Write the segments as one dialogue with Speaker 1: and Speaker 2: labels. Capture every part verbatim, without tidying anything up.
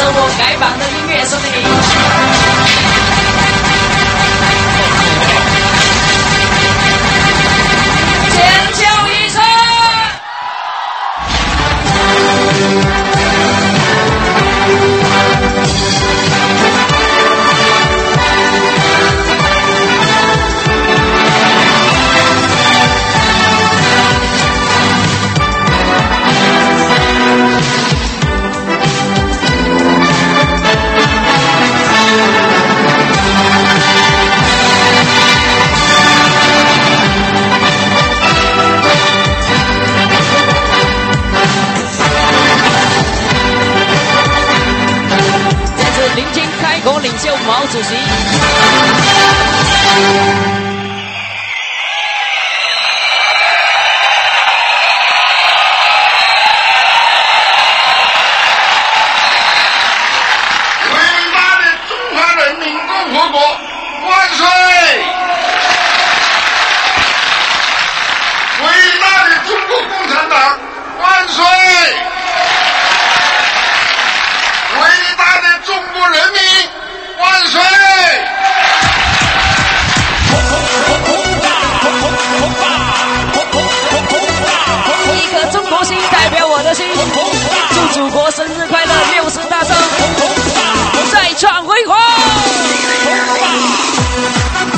Speaker 1: 首我该放的音乐送给你。尖叫一声！国领袖毛主席。
Speaker 2: 伟大的中华人民共和国万岁！伟大的中国共产党万岁！伟大的中国人民万岁！
Speaker 1: 一颗中国心代表我的心，祝祖国生日快乐，六十大寿，再创辉煌！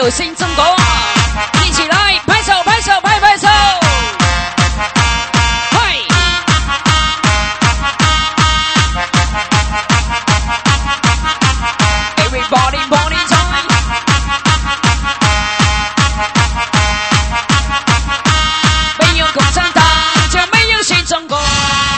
Speaker 1: 救新中国，一起来拍手拍手拍拍手！嗨 ，Everybody party time， 没有共产党就没有新中国。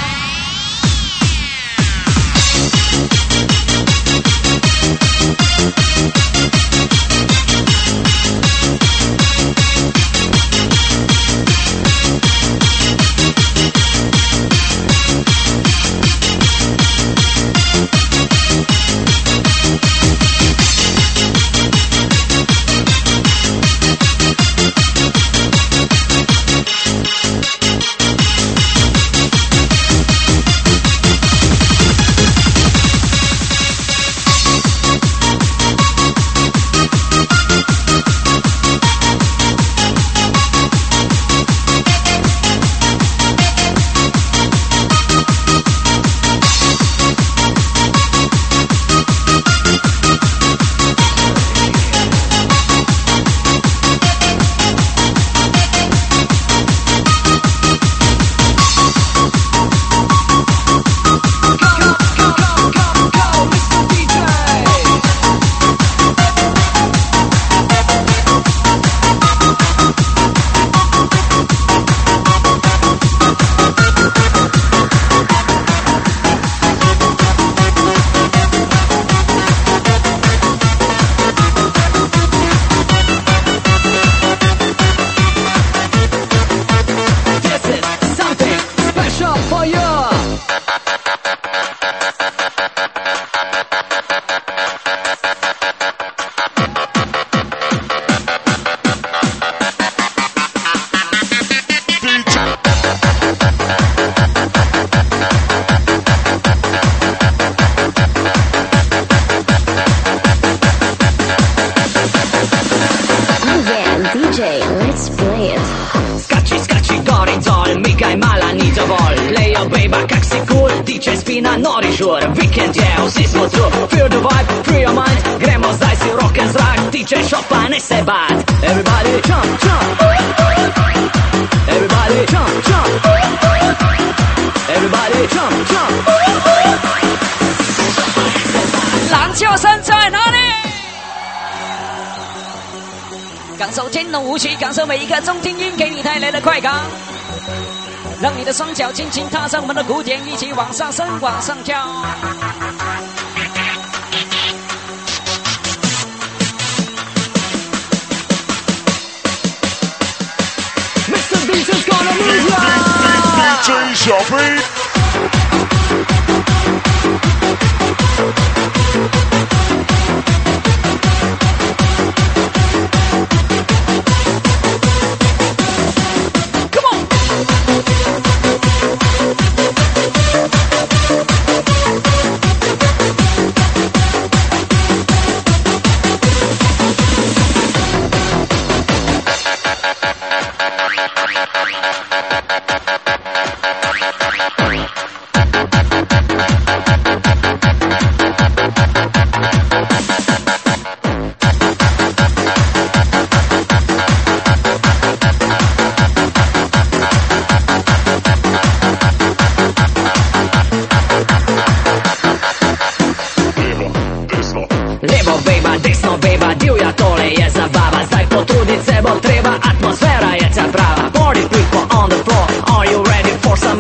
Speaker 3: Let's play it.
Speaker 4: Scacci, scacci, Dorizol, mica è mala, nicio vol. Leo, baby, kak si cool, D J spina, nori žur. Weekend je, vsi smo tu. Feel the vibe, free your mind. Gremo zdaj si rock and zrak, D J šopa, ne se bat. Everybody jump, jump. Everybody jump, jump. Everybody jump, jump.
Speaker 1: 狼叫声在哪里？感受天龙舞曲，感受每一个中听音给你带来的快感，让你的双脚轻轻踏上我们的鼓点，一起往上升，往上跳。
Speaker 4: Mister DJ's gonna move ya!
Speaker 2: D J 小飞。
Speaker 4: Potrudit se bo treba, atmosfera je ta prava. Party people on the floor, are you ready for some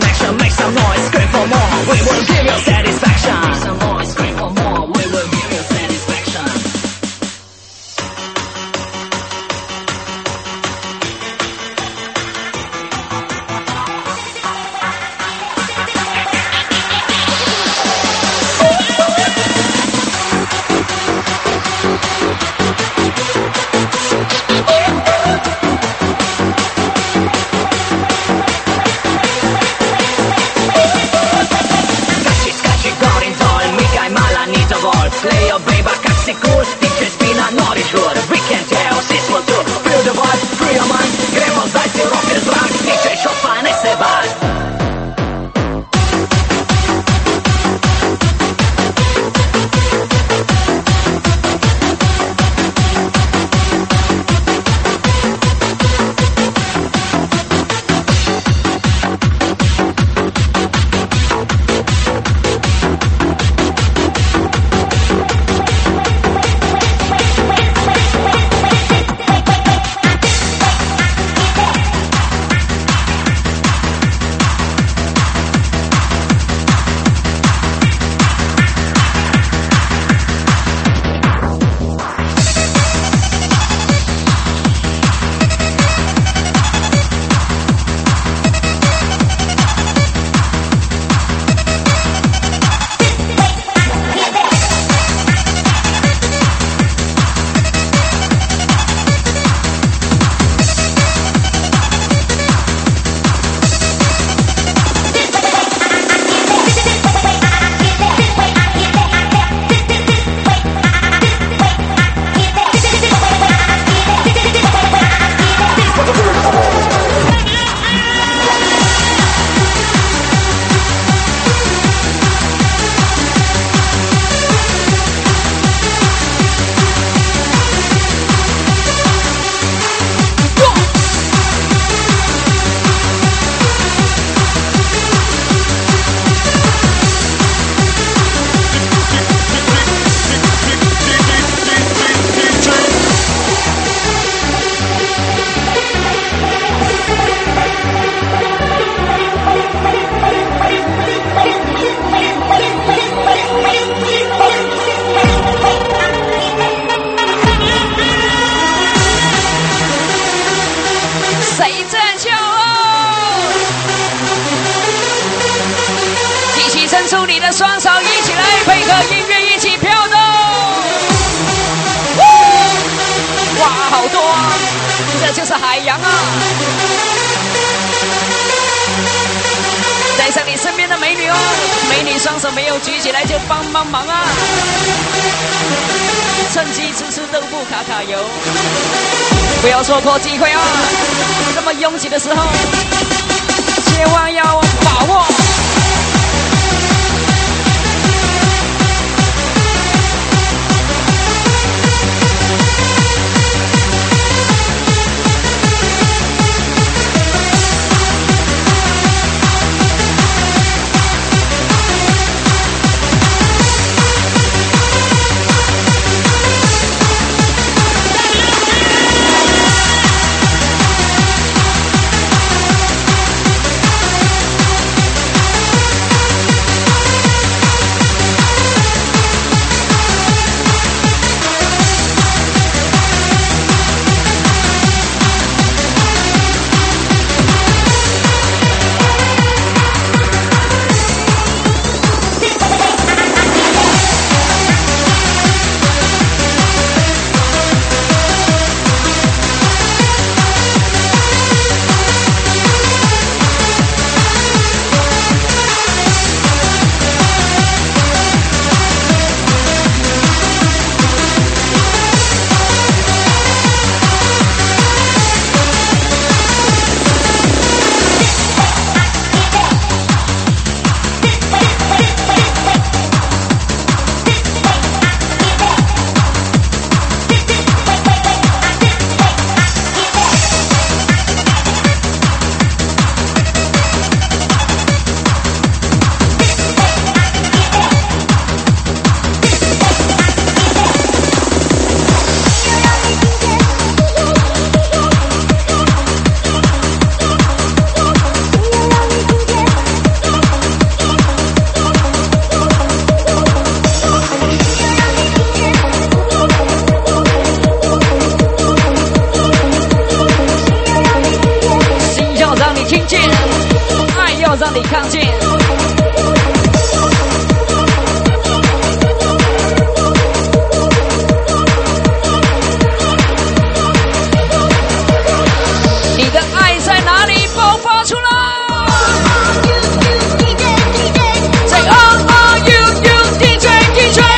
Speaker 1: 出你的双手，一起来配合音乐，一起飘动。哇，好多啊！这就是海洋啊！带上你身边的美女哦，美女双手没有举起来就帮帮忙啊！趁机吃吃豆腐卡卡油，不要错过机会啊！这么拥挤的时候，千万要把握。让你看见。你的爱在哪里爆发出来？在 R R U U D J D J。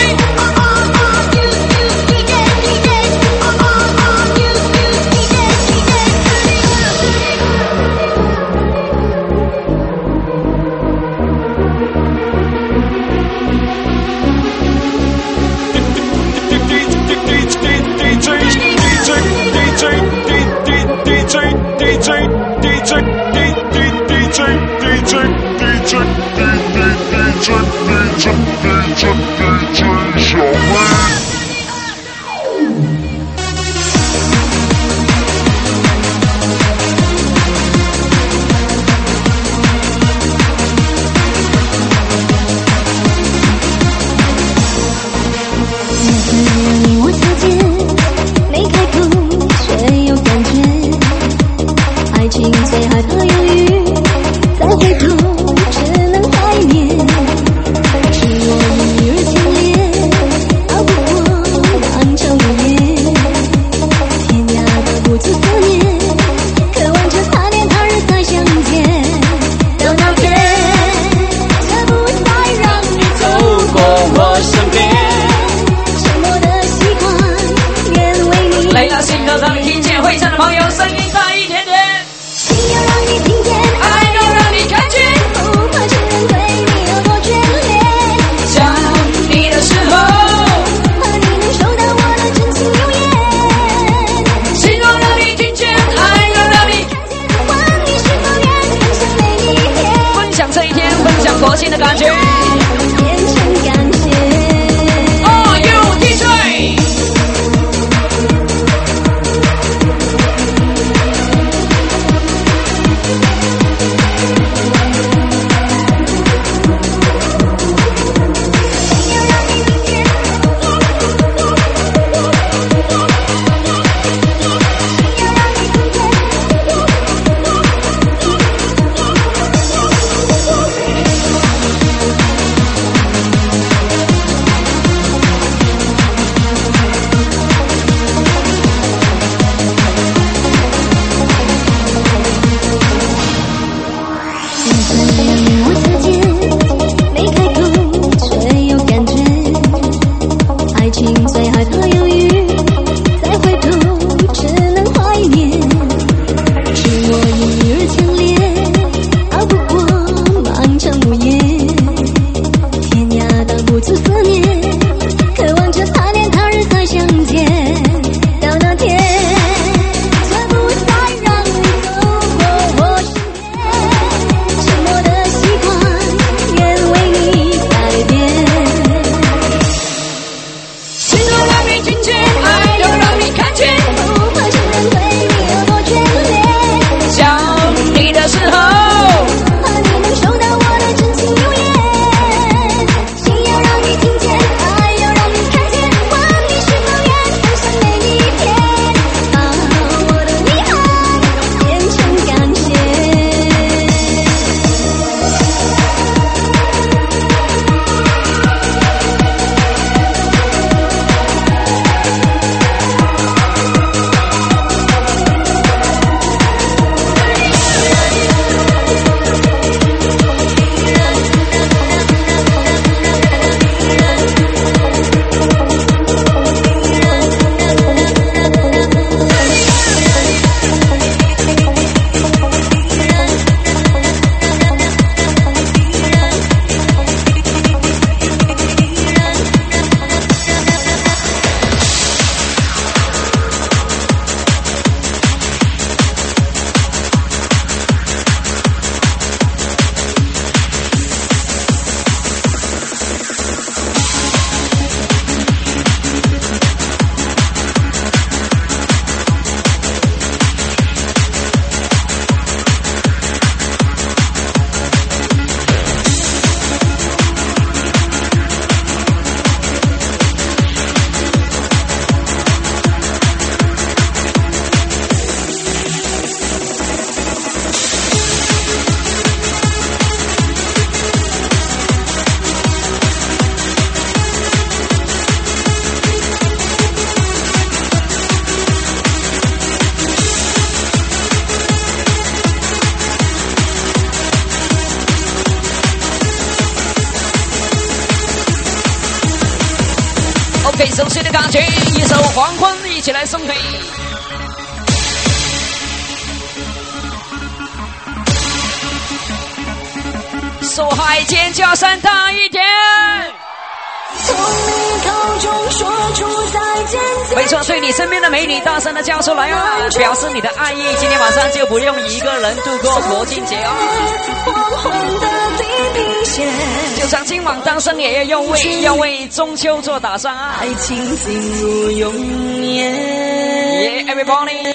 Speaker 1: 国庆的感觉。 OK， 熟悉的感觉，一首《黄昏》，一起来送给。受害尖叫声大一点。
Speaker 3: 从你口中说出再见。
Speaker 1: 没错，对你身边的美女大声的叫出来啊，表示你的爱意。今天晚上就不用一个人度过国庆节哦。
Speaker 3: 黄昏的地平线，
Speaker 1: 就像今晚单身也要为要为中秋做打算啊。
Speaker 3: 爱情进入永远。
Speaker 1: Yeah, everybody。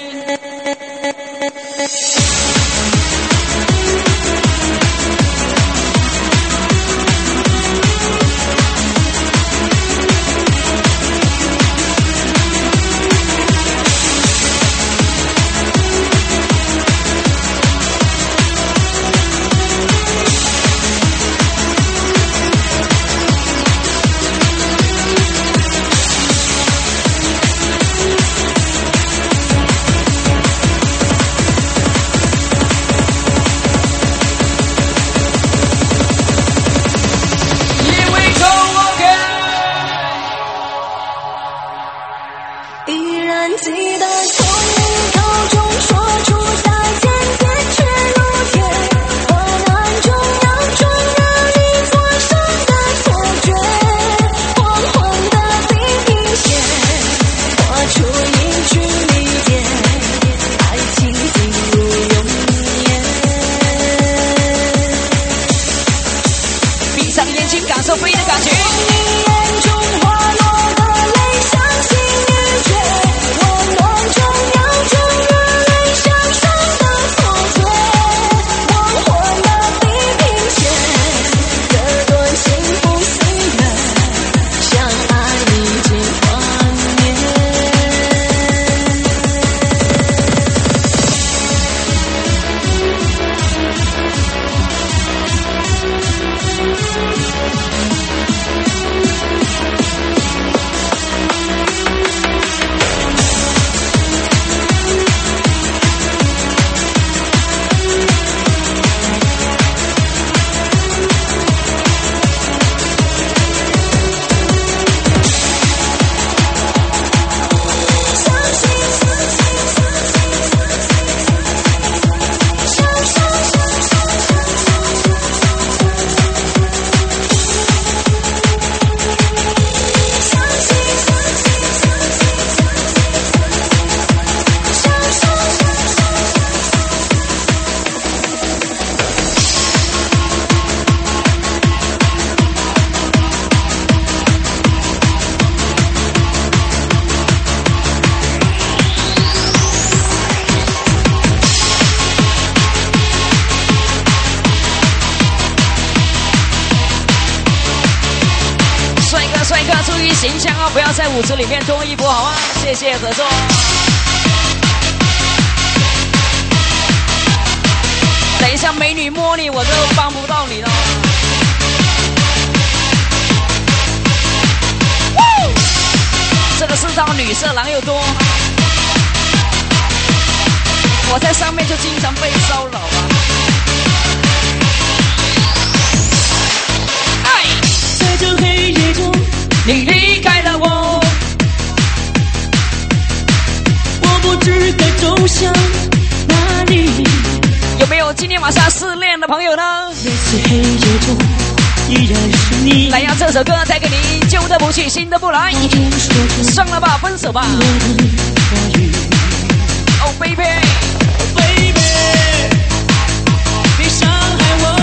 Speaker 1: 形象啊，不要在舞池里面脱衣服好吗？谢谢合作。等一下美女摸你，我都帮不到你了。这个世道女色狼又多，我在上面就经常被骚扰啊。哎，
Speaker 5: 在这黑夜中，
Speaker 1: 你离开了我，
Speaker 5: 我不知该走向哪里。
Speaker 1: 有没有今天晚上失恋的朋友呢？
Speaker 5: 这次黑夜中，依然是你。
Speaker 1: 来呀，这首歌带给你，旧的不去，新的不来，算了吧，分手吧。Oh baby，
Speaker 5: Oh baby， 别伤害我。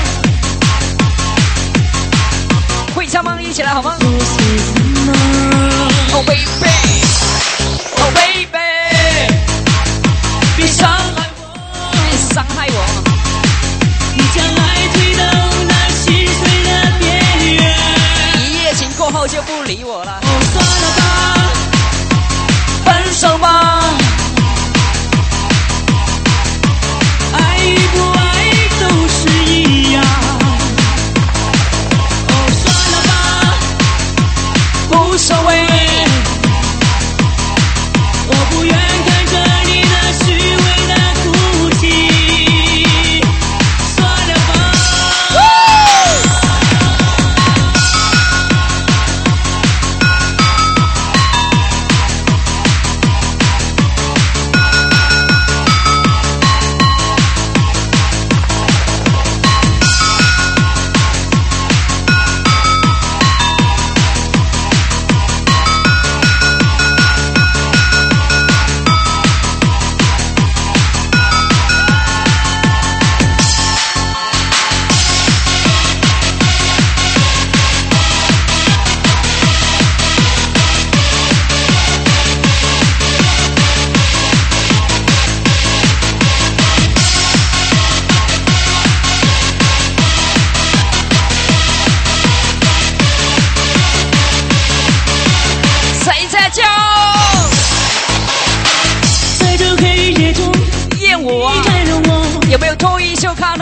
Speaker 1: 会唱吗？一起来好吗 ？Oh baby， Oh baby，
Speaker 5: 别伤害我，
Speaker 1: 别伤害我。
Speaker 5: 你将爱推到那心碎的边缘。
Speaker 1: 一夜情过后就不理我了。
Speaker 5: 哦，算了吧，
Speaker 1: 分手吧。
Speaker 5: 爱与不爱都是一样。哦，算了吧，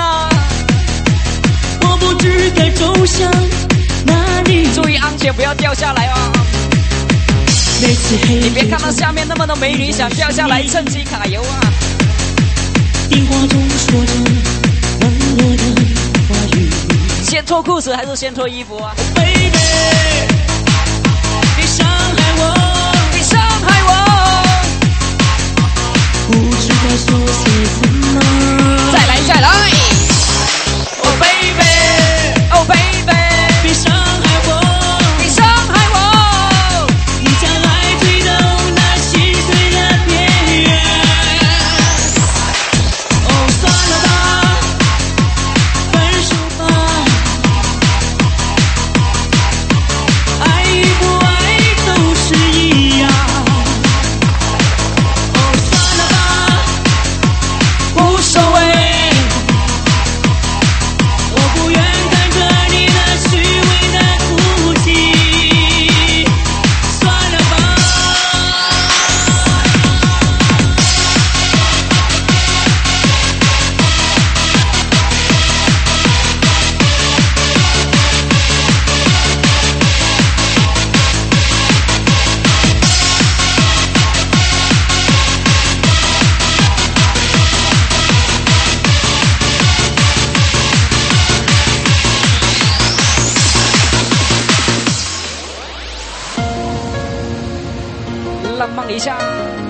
Speaker 1: 啊！
Speaker 5: 我不知该走向哪里。
Speaker 1: 注意安全，不要掉下来哦。
Speaker 5: 每次黑
Speaker 1: 你别看到下面那么多美女想掉下来，趁机揩油啊！
Speaker 5: 电话中说着温柔的话语。
Speaker 1: 先脱裤子还是先脱衣服啊
Speaker 5: ？Baby， 别伤害我，
Speaker 1: 别伤害我。
Speaker 5: 不知该说些什么。
Speaker 1: 再来，再来。Oh baby， Oh baby，
Speaker 5: 别伤害我，
Speaker 1: 别伤害我。
Speaker 5: 你将爱推到那心碎的边缘。哦，算了吧，分手吧。爱与不爱都是一样。哦，算了吧，无所谓。我不愿看着你那虚伪的哭泣，算了吧。
Speaker 1: 浪漫一下。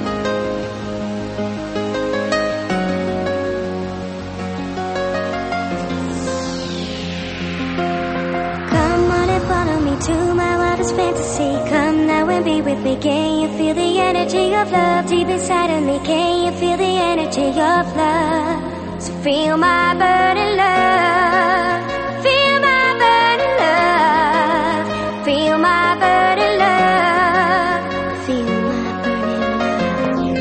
Speaker 3: Come on and follow me to my wildest fantasy. Come now and be with me. Can you feel the energy of love deep inside of me? Can you feel the energy of love? So feel my burning love. Feel my burning love. Feel my burning love. Feel my burning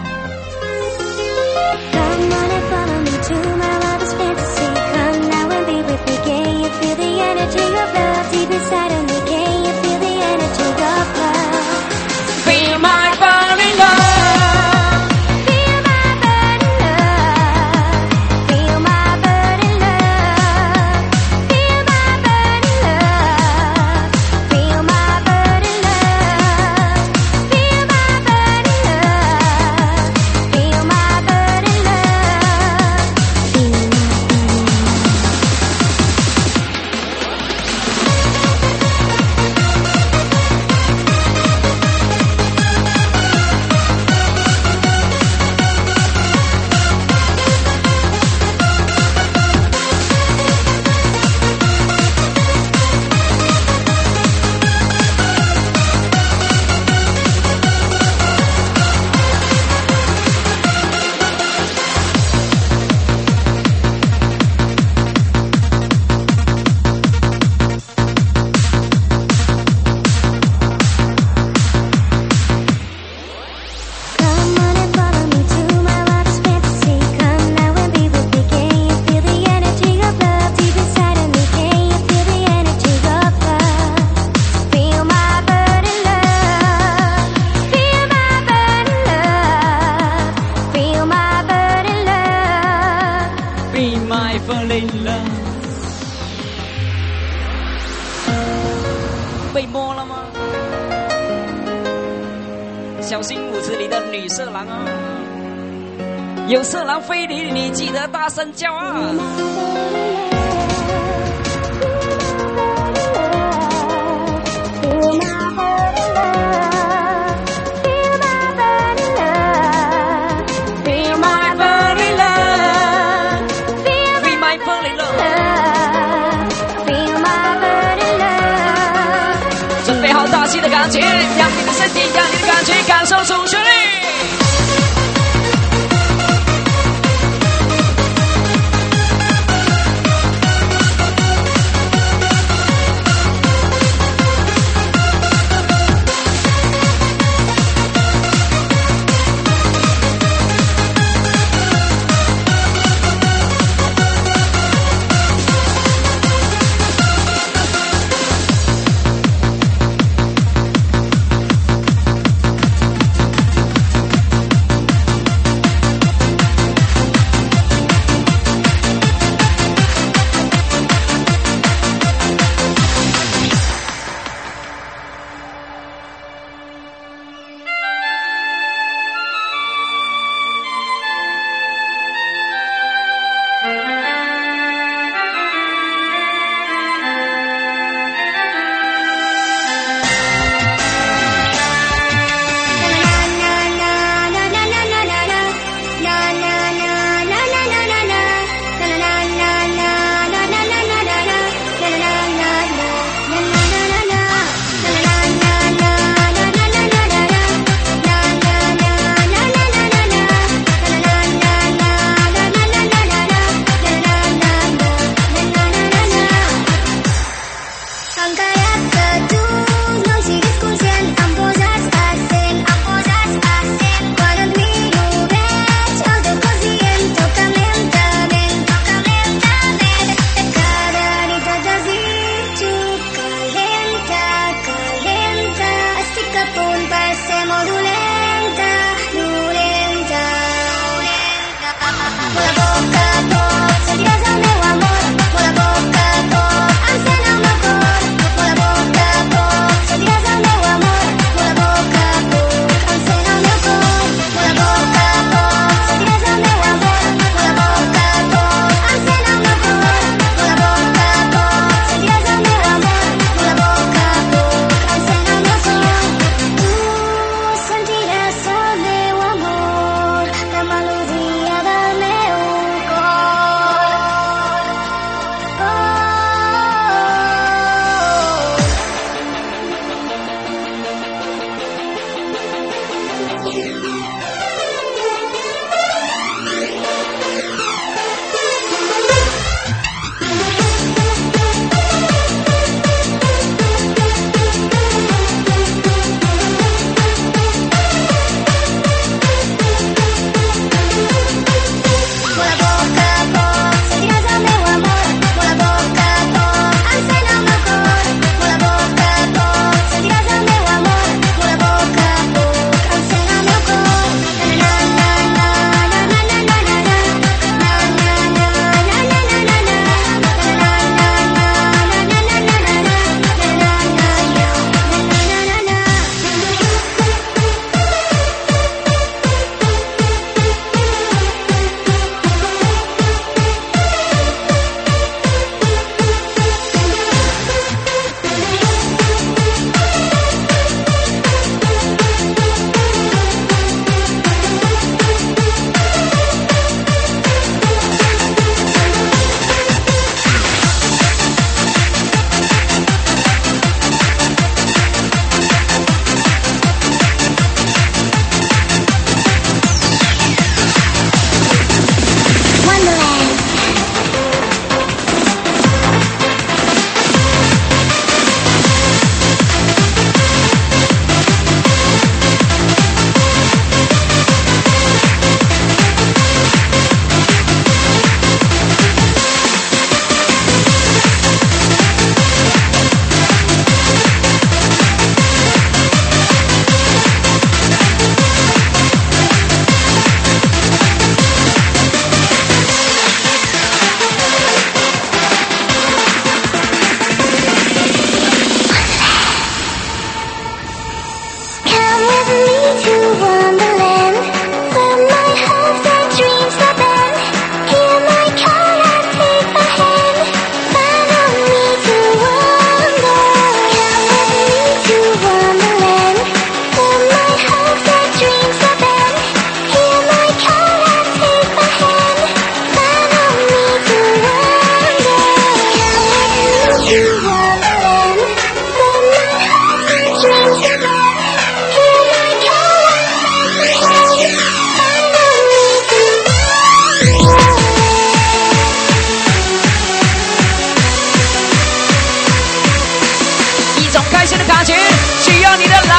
Speaker 3: love. Come on and follow me to my wildest fantasy. Come now and be with me. Can you feel the energy of love deep inside of me? Can you feel the energy of love?
Speaker 1: Feel my burning love.
Speaker 3: Feel my burning love. Feel my burning love. Feel my burning love. Feel my burning love. Feel my burning love. Feel my burning love. Feel my Come on and follow me to my wildest fantasy. Come now and be with me. Can you feel the energy of love deep inside of me? Can you feel the energy of love? Feel my burning love. Feel my burning love. Feel my burning love.
Speaker 1: Be my falling love。被摸了吗？小心舞池里的女色狼啊！有色狼非礼你，记得大声叫啊！
Speaker 3: Feel my burning love. Feel my burning love.
Speaker 1: Be my falling love。
Speaker 3: Feel
Speaker 1: Be my falling love。
Speaker 3: love. Feel my burning love.
Speaker 1: 准备好大气的感觉，让你的身体，让你的感觉感受主旋律。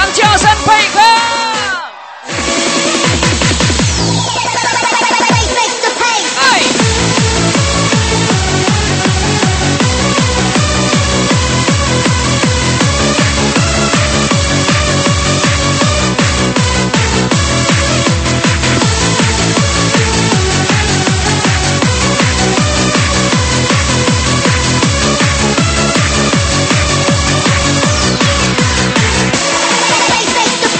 Speaker 1: 叫声配合。
Speaker 3: Face the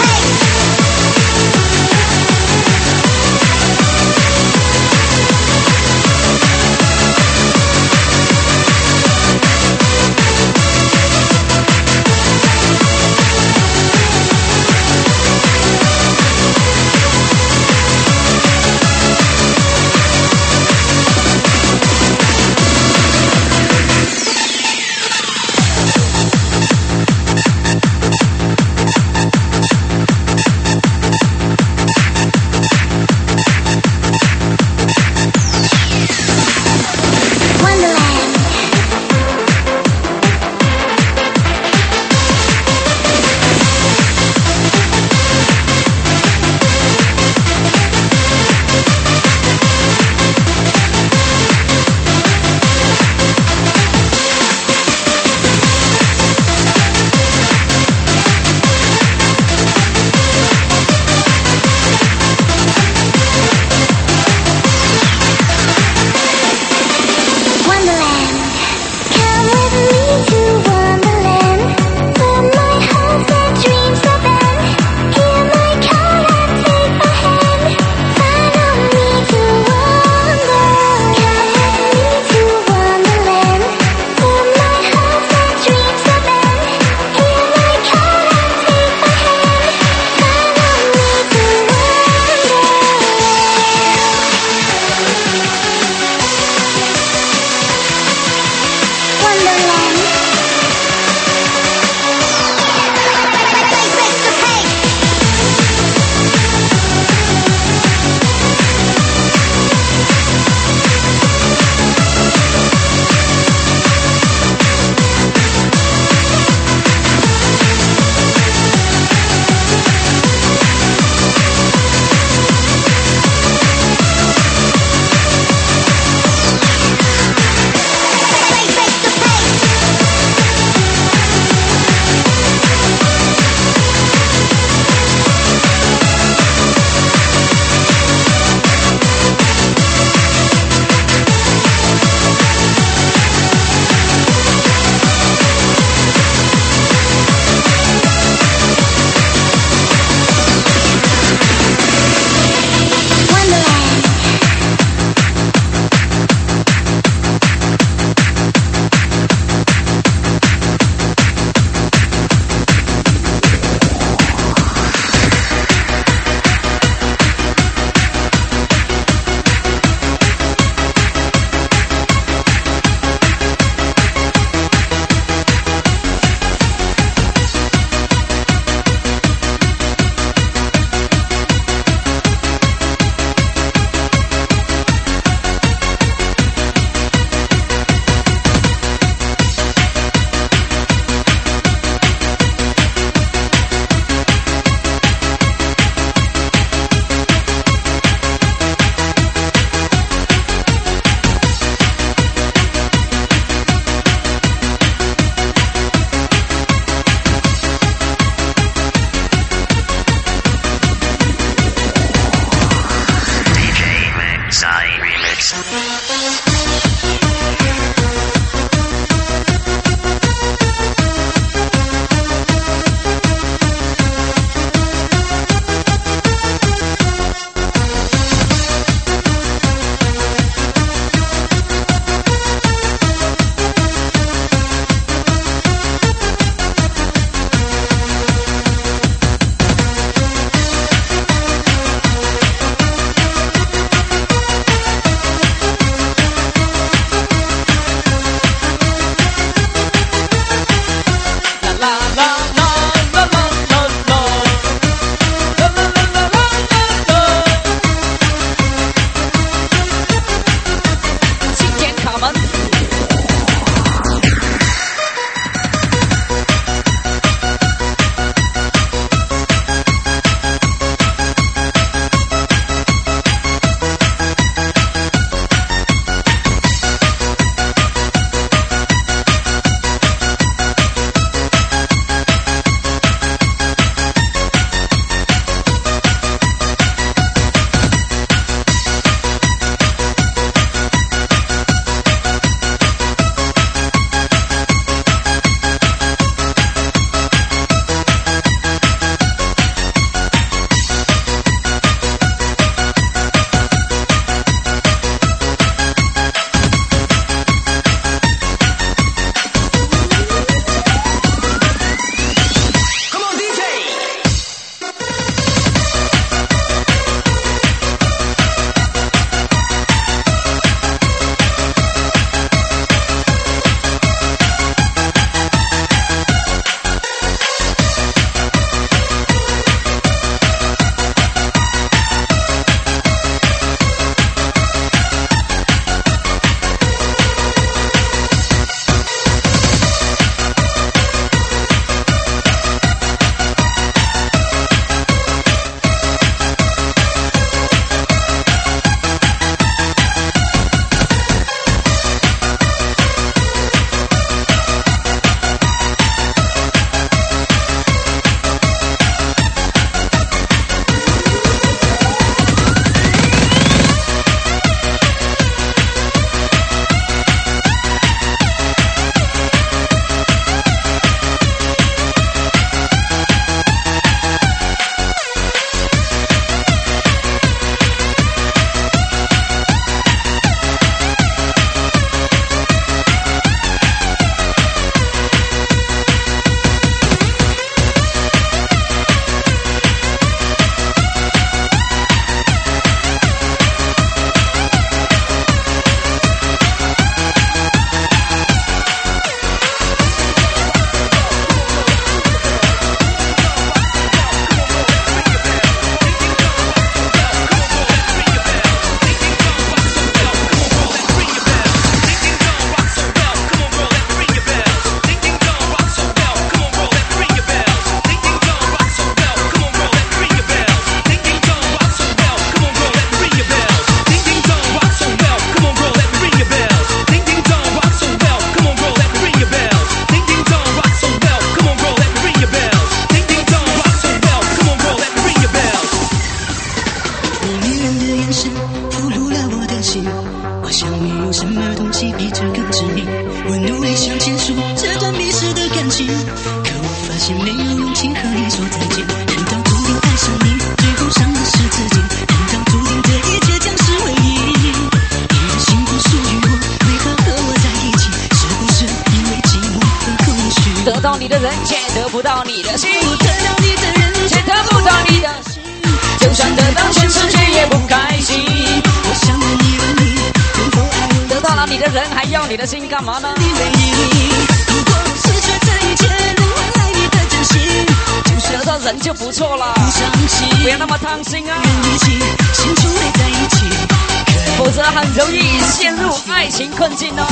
Speaker 5: 想结束这段迷失的感情，可我发现没有勇气和你说再见。难道注定爱上你，最后伤的是自己？难道注定这一切将是唯一？你的幸福属于我，为何和我在一起？是不是因为寂寞和空虚？
Speaker 1: 得到你的人却得不到你的心，
Speaker 5: 我得到你的人
Speaker 1: 却得不到你的心，就算得到全世界也不开心。
Speaker 5: 我想问你问你，能否爱我？
Speaker 1: 得到了你的人还要你的心干嘛呢？
Speaker 5: 你唯一。如果失去这一切能换来你的真心，就算
Speaker 1: 得到人就不错了，
Speaker 5: 不伤心，
Speaker 1: 不要那么贪心啊，
Speaker 5: 一起心就会在一起，
Speaker 1: 否则很容易陷入爱情困境哦。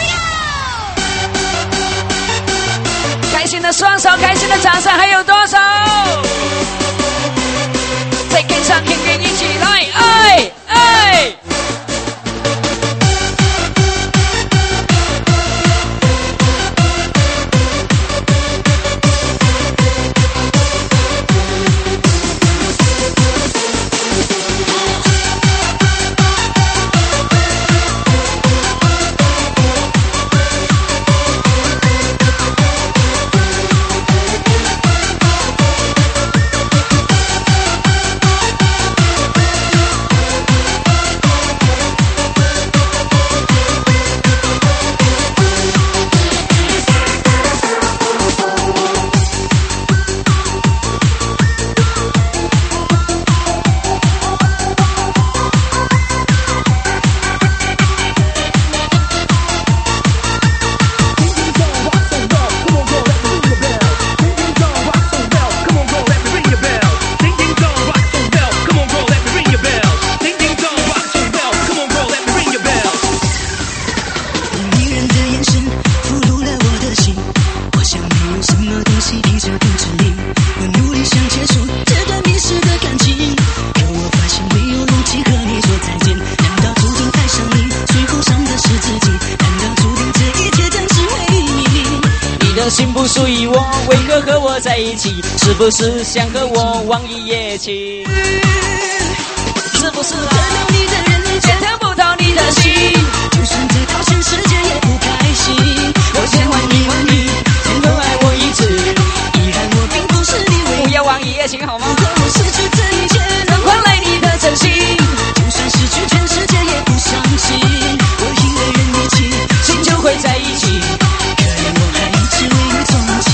Speaker 1: 开心的双手，开心的掌声，还有多少？再跟上天天一起来，哎哎！心不属于我，为何和我在一起？是不是想和我往一夜情？是不是啊？得到你的人却得不到你的心，就算得到全世界也不开心。我千万你问你，能够爱我一次？遗憾我并不是你唯一。不要往一夜情好吗？如果我失去这一切，能换来你的真心，就算失去全世界也不伤心。我因为人一起，心就会在一起。是为你钟情。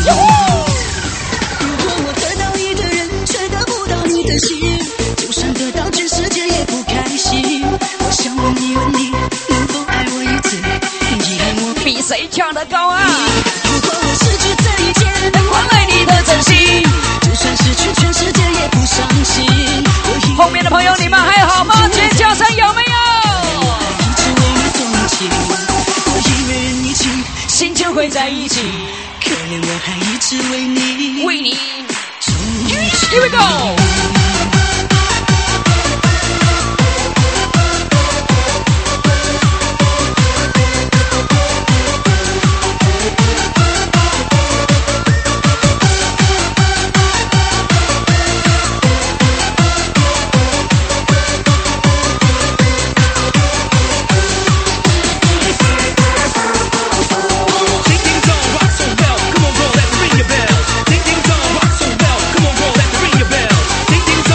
Speaker 1: 如果我得到你的人，却得不到你的心，就算得到全世界也不开心。我想问你问你，能否爱我一次？遗憾我比谁跳得高啊！如果我失去这一切，能换来你的真心，就算失去全世界也不伤心。后面的朋友你们还好吗？尖叫声有没有？一直为你钟情，我以为人一起。心就会在一起，可怜我还一直为你为你钟情。Here we go。Ding ding dong, rock so well. Come on, girl, let me ring your bell. Ding ding dong.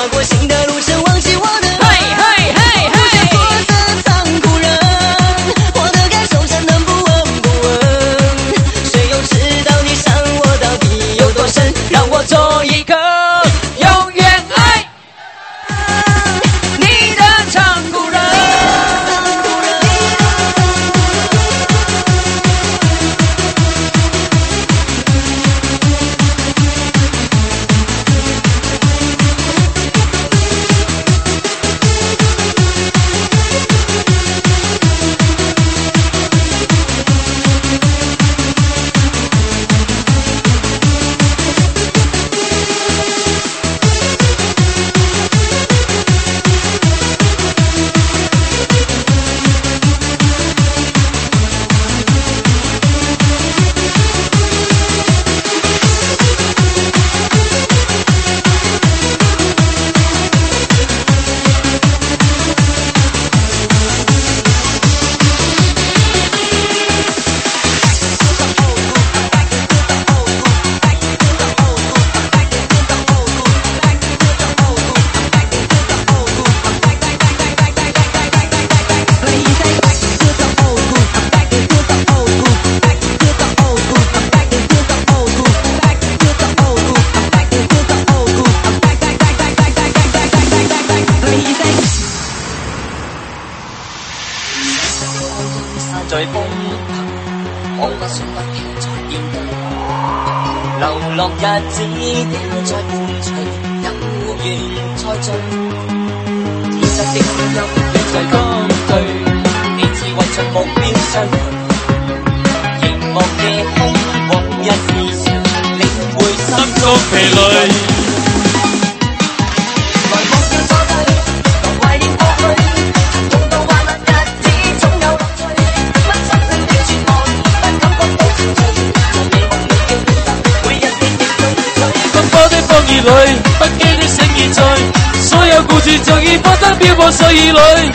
Speaker 1: 过新的路程，忘记我的
Speaker 4: 嘿嘿嘿嘿，
Speaker 1: 做的残酷人，我的感受真的不稳不稳，谁又知道你伤我到底有多深？让我做一个
Speaker 4: 永远爱你的残酷人。
Speaker 1: 在風行，我不想不期再見到。流落日子點再伴隨，有緣再聚。現實的聲音遠在剛對，彼此為着目標相隨。凝望夜空，往日事情領會心中疲累。
Speaker 6: 不羈的醒而醉，所有故事像已發生飄過歲月裏。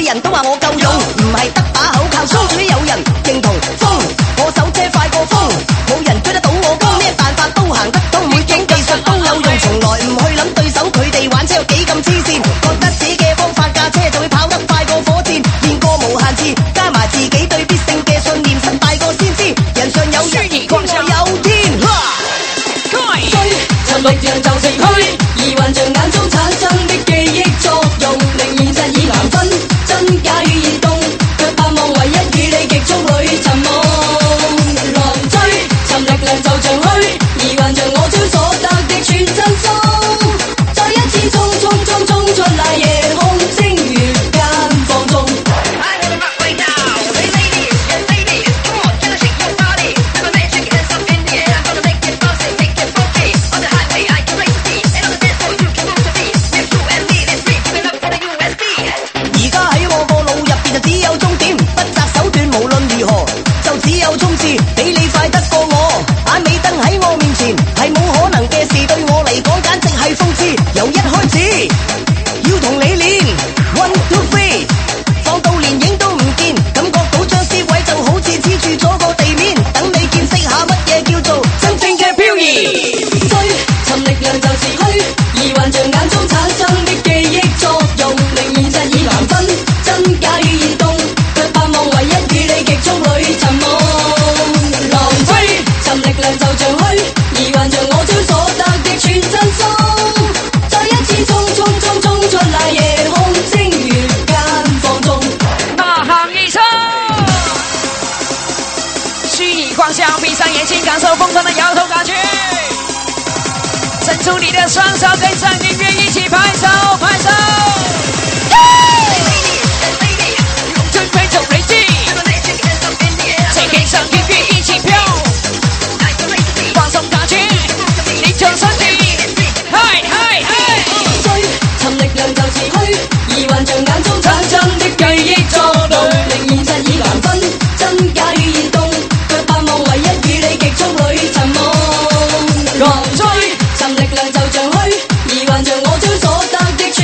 Speaker 1: 嘅人都話我夠勇，唔係得把口靠，相處有人認同風，我手車快過風，冇人追得到我功，咩辦法都行得通，每種技術都有用，從來唔去諗對手佢哋玩車有幾咁黐線，覺得自己嘅方法架車就會跑得快過火箭，練過無限次，加埋自己對必勝嘅信念，失敗過先知，人上有人，天外有天。
Speaker 5: 追，尋力量就是虛，而幻象眼中產生的記憶作用，令現實已難分真假與異動，卻盼望唯一與你極速裏尋夢。狼追，尋力量就像虛，而幻象我將所得的全真鬆，再一次衝衝衝衝出那夜空，星月間放縱。
Speaker 1: 比你快得過我，眼尾燈喺我面前係冇可能嘅事，對我嚟講簡直係諷刺。由一開始要同你練 one two three， 放到連影都唔見，感覺到張思偉就好似黐住咗個地面，等你見識下乜嘢叫做真正嘅漂移。
Speaker 5: 追，尋力量就是虛，而幻象眼中產生的記憶作用，令現實已難分真假與異動，卻盼望唯一與你極速裏尋夢。力量就像虛，而幻象我將所得的全真鬆，再一次衝衝衝衝出那夜空，星月間放縱。
Speaker 4: 大喊一聲，虛擬幻想，閉上眼睛，感受瘋狂的搖頭感覺，伸出你的雙手，跟上音樂一起拍手拍手。準備就嚟啲，再跟上音樂一起飄。放鬆感覺，你將身體，嗨嗨嗨！
Speaker 5: 追，尋力量就是虛，而幻象眼中產生的記憶作動，令現實已難分真假與異動，卻盼望唯一與你極速裏尋夢。狼追，尋力量就像虛，而幻象我將所得的全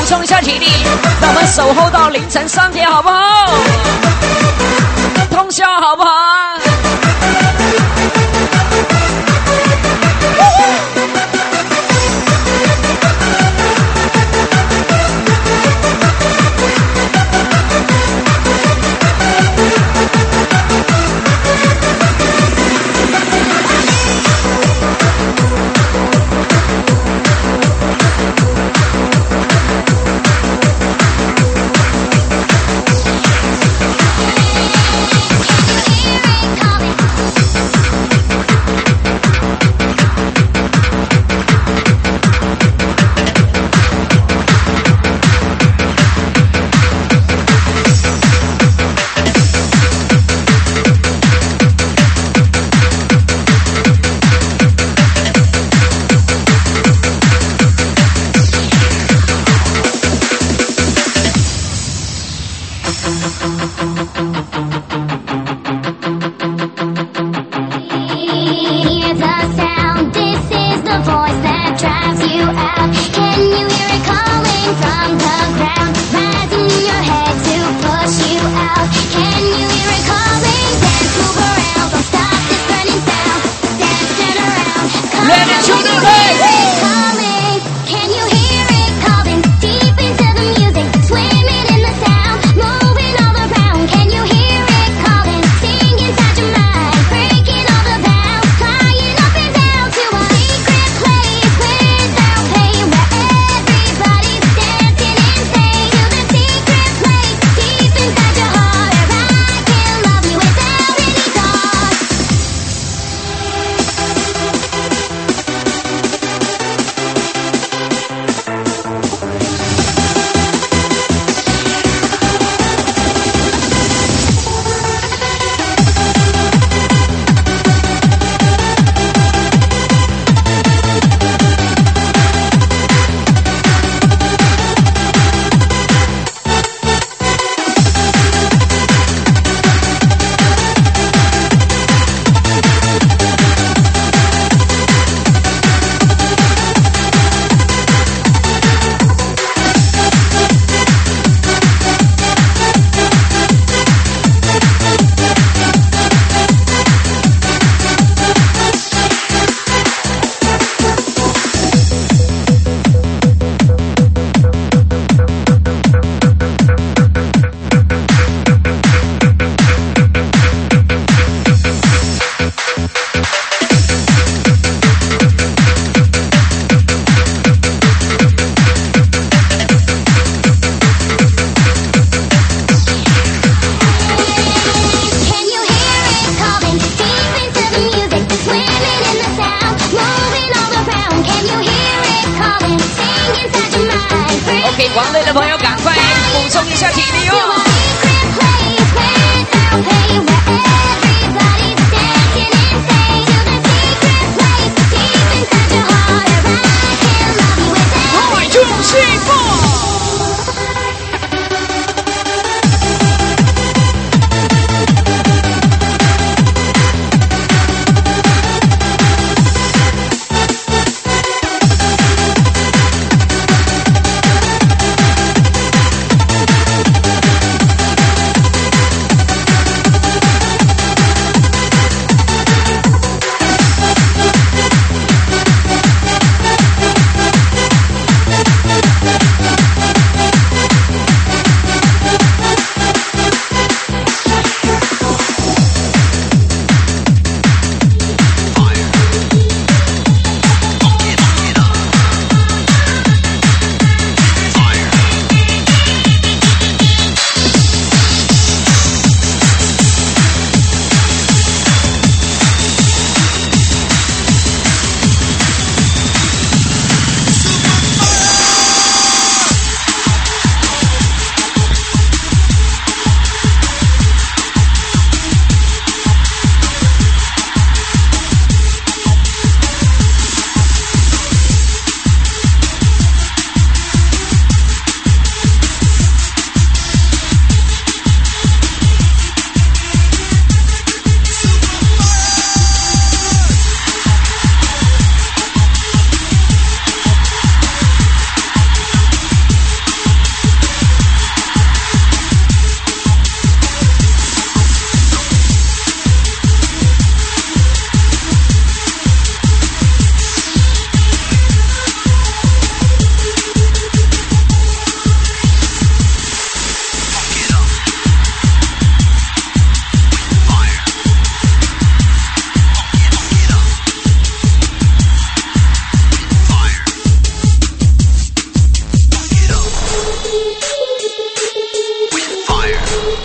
Speaker 1: 充一下体力，让我们守候到凌晨三点，好不好？通宵好不好啊？
Speaker 3: Can you hear it calling? Sing inside your mind, breaking all the bounds.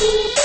Speaker 3: Thank you.